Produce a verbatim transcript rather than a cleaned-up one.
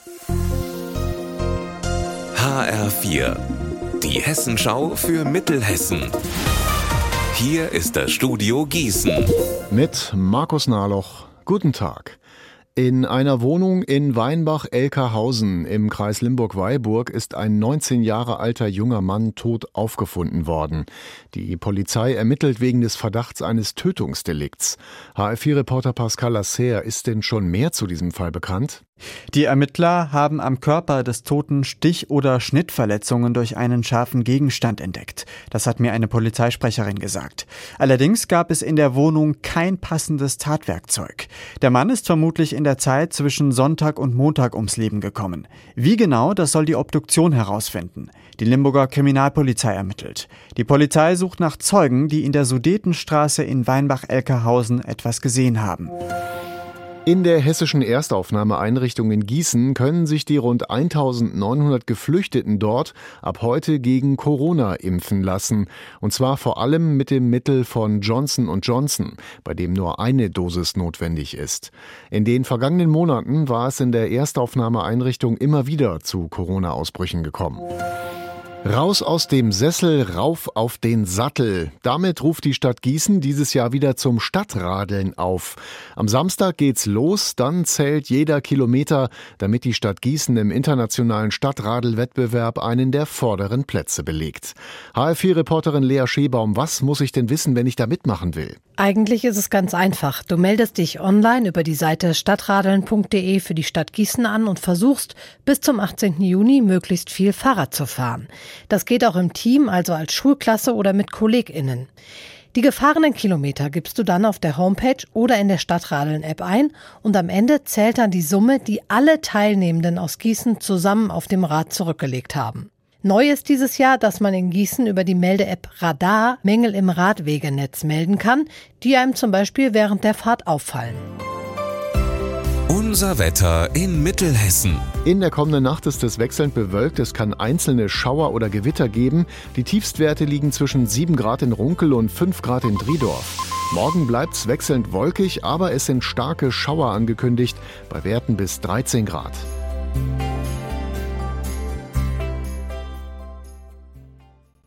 H R vier, die Hessenschau für Mittelhessen. Hier ist das Studio Gießen. Mit Markus Nahloch. Guten Tag. In einer Wohnung in Weinbach-Elkerhausen im Kreis Limburg-Weilburg ist ein neunzehn Jahre alter junger Mann tot aufgefunden worden. Die Polizei ermittelt wegen des Verdachts eines Tötungsdelikts. H R vier Reporter Pascal Lasserre, ist denn schon mehr zu diesem Fall bekannt? Die Ermittler haben am Körper des Toten Stich- oder Schnittverletzungen durch einen scharfen Gegenstand entdeckt. Das hat mir eine Polizeisprecherin gesagt. Allerdings gab es in der Wohnung kein passendes Tatwerkzeug. Der Mann ist vermutlich in der Zeit zwischen Sonntag und Montag ums Leben gekommen. Wie genau, das soll die Obduktion herausfinden. Die Limburger Kriminalpolizei ermittelt. Die Polizei sucht nach Zeugen, die in der Sudetenstraße in Weinbach-Elkerhausen etwas gesehen haben. In der hessischen Erstaufnahmeeinrichtung in Gießen können sich die rund eintausendneunhundert Geflüchteten dort ab heute gegen Corona impfen lassen. Und zwar vor allem mit dem Mittel von Johnson und Johnson, bei dem nur eine Dosis notwendig ist. In den vergangenen Monaten war es in der Erstaufnahmeeinrichtung immer wieder zu Corona-Ausbrüchen gekommen. Raus aus dem Sessel, rauf auf den Sattel. Damit ruft die Stadt Gießen dieses Jahr wieder zum Stadtradeln auf. Am Samstag geht's los, dann zählt jeder Kilometer, damit die Stadt Gießen im internationalen Stadtradelwettbewerb einen der vorderen Plätze belegt. H R vier Reporterin Lea Schebaum, was muss ich denn wissen, wenn ich da mitmachen will? Eigentlich ist es ganz einfach. Du meldest dich online über die Seite stadtradeln punkt de für die Stadt Gießen an und versuchst, bis zum achtzehnten Juni möglichst viel Fahrrad zu fahren. Das geht auch im Team, also als Schulklasse oder mit KollegInnen. Die gefahrenen Kilometer gibst du dann auf der Homepage oder in der Stadtradeln-App ein und am Ende zählt dann die Summe, die alle Teilnehmenden aus Gießen zusammen auf dem Rad zurückgelegt haben. Neu ist dieses Jahr, dass man in Gießen über die Melde-App Radar Mängel im Radwegenetz melden kann, die einem zum Beispiel während der Fahrt auffallen. Unser Wetter in Mittelhessen. In der kommenden Nacht ist es wechselnd bewölkt. Es kann einzelne Schauer oder Gewitter geben. Die Tiefstwerte liegen zwischen sieben Grad in Runkel und fünf Grad in Driedorf. Morgen bleibt's wechselnd wolkig, aber es sind starke Schauer angekündigt, bei Werten bis dreizehn Grad.